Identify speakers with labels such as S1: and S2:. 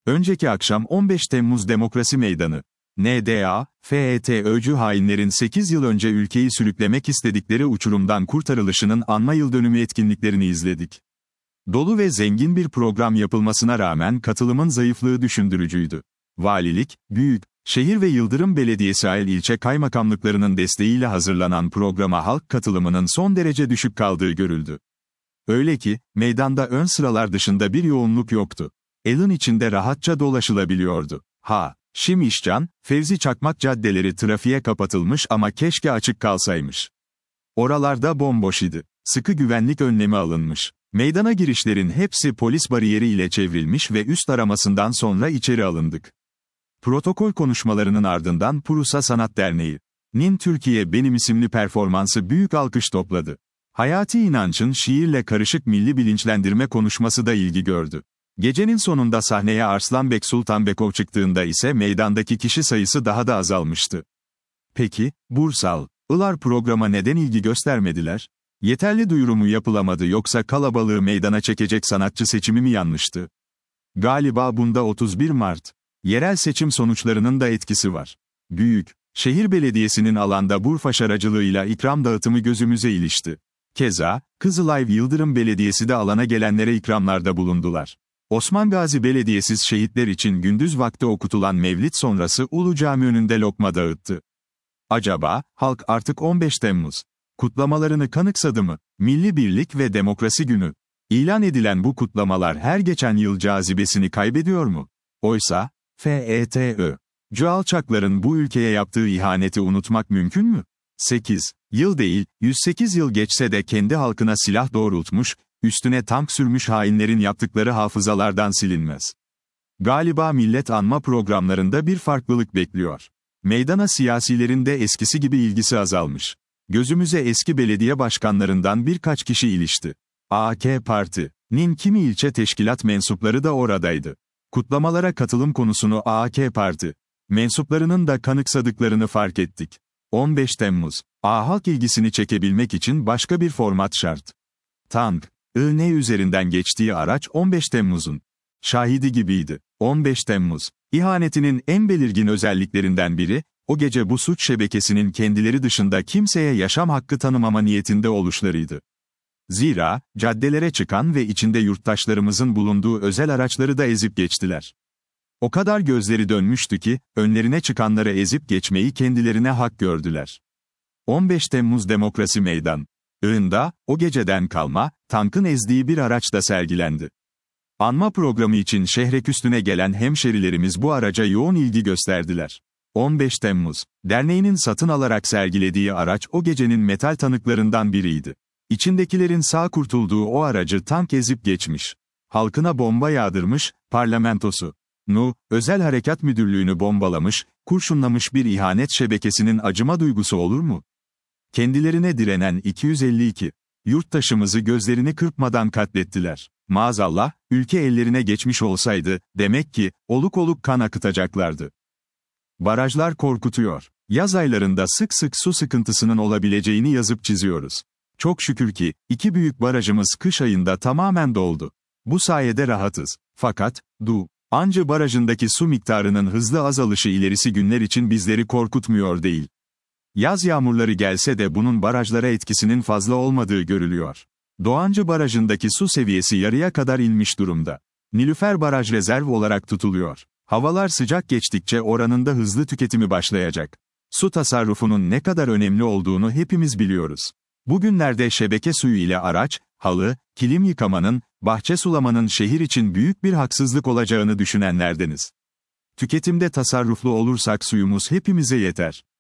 S1: Önceki akşam 15 Temmuz Demokrasi Meydanı. NDA, FETÖ'cü hainlerin 8 yıl önce ülkeyi sürüklemek istedikleri uçurumdan kurtarılışının anma yıldönümü etkinliklerini izledik. Dolu ve zengin bir program yapılmasına rağmen katılımın zayıflığı düşündürücüydü. Valilik, Büyükşehir ve Yıldırım Belediyesi ilçe kaymakamlıklarının desteğiyle hazırlanan programa halk katılımının son derece düşük kaldığı görüldü. Öyle ki, meydanda ön sıralar dışında bir yoğunluk yoktu. Elin içinde rahatça dolaşılabiliyordu. Şimişcan, Fevzi Çakmak caddeleri trafiğe kapatılmış ama keşke açık kalsaymış. Oralarda bomboş idi. Sıkı güvenlik önlemi alınmış. Meydana girişlerin hepsi polis bariyeri ile çevrilmiş ve üst aramasından sonra içeri alındık. Protokol konuşmalarının ardından Prusa Sanat Derneği'nin Türkiye Benim isimli performansı büyük alkış topladı. Hayati İnanç'ın şiirle karışık milli bilinçlendirme konuşması da ilgi gördü. Gecenin sonunda sahneye Arslanbek Sultanbekov çıktığında ise meydandaki kişi sayısı daha da azalmıştı. Peki, Bursalılar programa neden ilgi göstermediler? Yeterli duyuru mu yapılamadı yoksa kalabalığı meydana çekecek sanatçı seçimi mi yanlıştı? Galiba bunda 31 Mart yerel seçim sonuçlarının da etkisi var. Büyükşehir Belediyesi'nin alanda Burfaş aracılığıyla ikram dağıtımı gözümüze ilişti. Keza, Kızılay Yıldırım Belediyesi de alana gelenlere ikramlarda bulundular. Osman Gazi Belediyesi şehitler için gündüz vakti okutulan mevlid sonrası Ulu Cami önünde lokma dağıttı. Acaba, halk artık 15 Temmuz kutlamalarını kanıksadı mı? Milli Birlik ve Demokrasi Günü İlan edilen bu kutlamalar her geçen yıl cazibesini kaybediyor mu? Oysa, FETÖ'cü alçakların bu ülkeye yaptığı ihaneti unutmak mümkün mü? 8 yıl değil, 108 yıl geçse de kendi halkına silah doğrultmuş, üstüne tank sürmüş hainlerin yaptıkları hafızalardan silinmez. Galiba millet anma programlarında bir farklılık bekliyor. Meydana siyasilerin de eskisi gibi ilgisi azalmış. Gözümüze eski belediye başkanlarından birkaç kişi ilişti. AK Parti'nin kimi ilçe teşkilat mensupları da oradaydı. Kutlamalara katılım konusunu AK Parti mensuplarının da kanıksadıklarını fark ettik. 15 Temmuz halk ilgisini çekebilmek için başka bir format şart. Tank.ın üzerinden geçtiği araç 15 Temmuz'un şahidi gibiydi. 15 Temmuz ihanetinin en belirgin özelliklerinden biri, o gece bu suç şebekesinin kendileri dışında kimseye yaşam hakkı tanımama niyetinde oluşlarıydı. Zira, caddelere çıkan ve içinde yurttaşlarımızın bulunduğu özel araçları da ezip geçtiler. O kadar gözleri dönmüştü ki, önlerine çıkanları ezip geçmeyi kendilerine hak gördüler. 15 Temmuz Demokrasi Meydanı'nda, o geceden kalma, tankın ezdiği bir araç da sergilendi. Anma programı için Şehreküstü'ne gelen hemşerilerimiz bu araca yoğun ilgi gösterdiler. 15 Temmuz Derneği'nin satın alarak sergilediği araç o gecenin metal tanıklarından biriydi. İçindekilerin sağ kurtulduğu o aracı tank ezip geçmiş. Halkına bomba yağdırmış, parlamentosunu, özel harekat müdürlüğünü bombalamış, kurşunlamış bir ihanet şebekesinin acıma duygusu olur mu? Kendilerine direnen 252 yurttaşımızı gözlerini kırpmadan katlettiler. Maazallah, ülke ellerine geçmiş olsaydı, demek ki, oluk oluk kan akıtacaklardı. Barajlar korkutuyor. Yaz aylarında sık sık su sıkıntısının olabileceğini yazıp çiziyoruz. Çok şükür ki, iki büyük barajımız kış ayında tamamen doldu. Bu sayede rahatız. Fakat, Ancı barajındaki su miktarının hızlı azalışı ilerisi günler için bizleri korkutmuyor değil. Yaz yağmurları gelse de bunun barajlara etkisinin fazla olmadığı görülüyor. Doğancı Barajı'ndaki su seviyesi yarıya kadar inmiş durumda. Nilüfer Baraj rezerv olarak tutuluyor. Havalar sıcak geçtikçe oranın da hızlı tüketimi başlayacak. Su tasarrufunun ne kadar önemli olduğunu hepimiz biliyoruz. Bugünlerde şebeke suyu ile araç, halı, kilim yıkamanın, bahçe sulamanın şehir için büyük bir haksızlık olacağını düşünenlerdeniz. Tüketimde tasarruflu olursak suyumuz hepimize yeter.